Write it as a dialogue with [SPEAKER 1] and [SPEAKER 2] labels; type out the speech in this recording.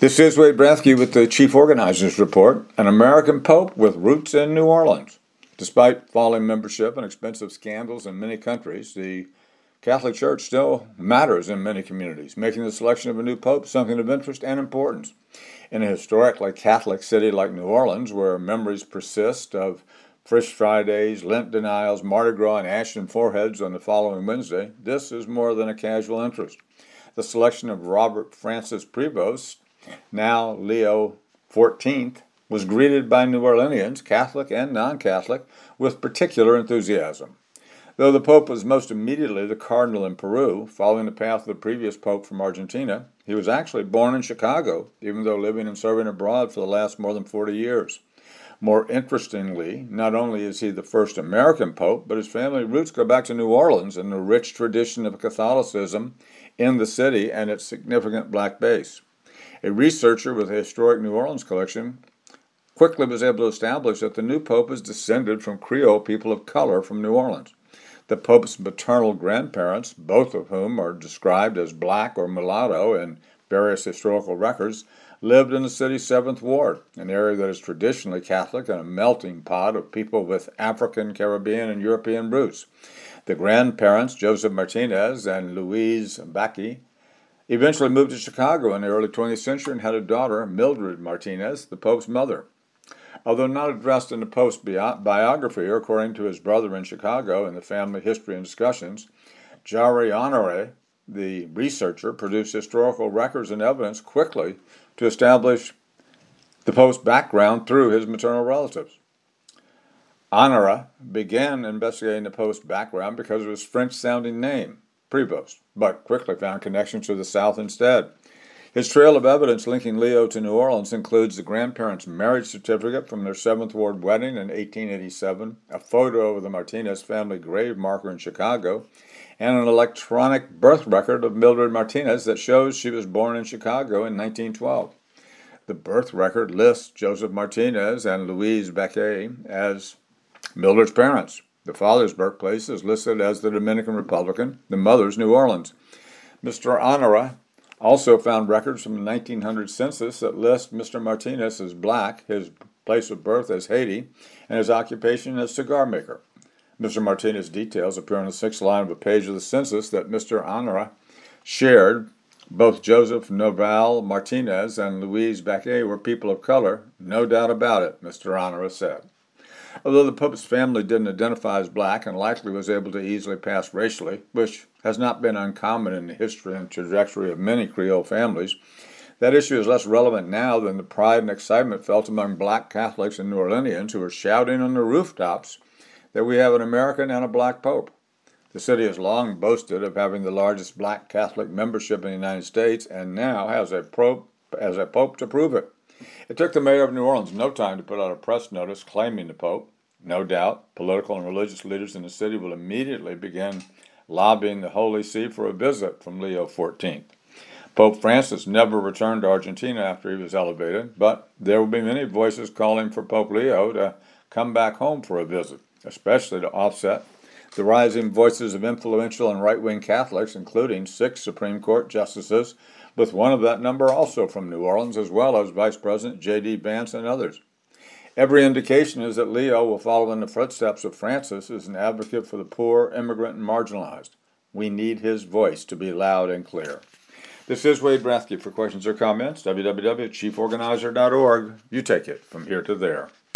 [SPEAKER 1] This is Wade Brathke with the Chief Organizers Report, an American Pope with roots in New Orleans. Despite falling membership and expensive scandals in many countries, the Catholic Church still matters in many communities, making the selection of a new pope something of interest and importance. In a historically Catholic city like New Orleans, where memories persist of Fish Fridays, Lent denials, Mardi Gras, and ashen foreheads on the following Wednesday, this is more than a casual interest. The selection of Robert Francis Prevost, now Leo XIV, was greeted by New Orleanians, Catholic and non-Catholic, with particular enthusiasm. Though the Pope was most immediately the cardinal in Peru, following the path of the previous Pope from Argentina, he was actually born in Chicago, even though living and serving abroad for the last more than 40 years. More interestingly, not only is he the first American Pope, but his family roots go back to New Orleans and the rich tradition of Catholicism in the city and its significant black base. A researcher with the historic New Orleans collection quickly was able to establish that the new Pope is descended from Creole people of color from New Orleans. The Pope's maternal grandparents, both of whom are described as black or mulatto in various historical records, lived in the city's 7th Ward, an area that is traditionally Catholic and a melting pot of people with African, Caribbean, and European roots. The grandparents, Joseph Martinez and Louise Bakke, eventually moved to Chicago in the early 20th century and had a daughter, Mildred Martinez, the Pope's mother. Although not addressed in the Pope's biography or according to his brother in Chicago in the family history and discussions, Jari Honore, the researcher, produced historical records and evidence quickly to establish the Pope's background through his maternal relatives. Honore began investigating the Pope's background because of his French-sounding name, Prevost, but quickly found connections to the South instead. His trail of evidence linking Leo to New Orleans includes the grandparents' marriage certificate from their 7th Ward wedding in 1887, a photo of the Martinez family grave marker in Chicago, and an electronic birth record of Mildred Martinez that shows she was born in Chicago in 1912. The birth record lists Joseph Martinez and Louise Bakke as Mildred's parents. The father's birthplace is listed as the Dominican Republic, the mother's New Orleans. Mr. Honora also found records from the 1900 census that list Mr. Martinez as black, his place of birth as Haiti, and his occupation as cigar maker. Mr. Martinez's details appear on the 6th line of a page of the census that Mr. Honora shared. Both Joseph Noval Martinez and Louise Bakke were people of color, no doubt about it, Mr. Honora said. Although the Pope's family didn't identify as black and likely was able to easily pass racially, which has not been uncommon in the history and trajectory of many Creole families, that issue is less relevant now than the pride and excitement felt among black Catholics and New Orleanians who are shouting on the rooftops that we have an American and a black Pope. The city has long boasted of having the largest black Catholic membership in the United States and now has a Pope to prove it. It took the mayor of New Orleans no time to put out a press notice claiming the Pope. No doubt, political and religious leaders in the city will immediately begin lobbying the Holy See for a visit from Leo XIV. Pope Francis never returned to Argentina after he was elevated, but there will be many voices calling for Pope Leo to come back home for a visit, especially to offset the rising voices of influential and right-wing Catholics, including 6 Supreme Court justices, with one of that number also from New Orleans, as well as Vice President J.D. Vance and others. Every indication is that Leo will follow in the footsteps of Francis as an advocate for the poor, immigrant, and marginalized. We need his voice to be loud and clear. This is Wade Brathke. For questions or comments, www.chieforganizer.org. You take it from here to there.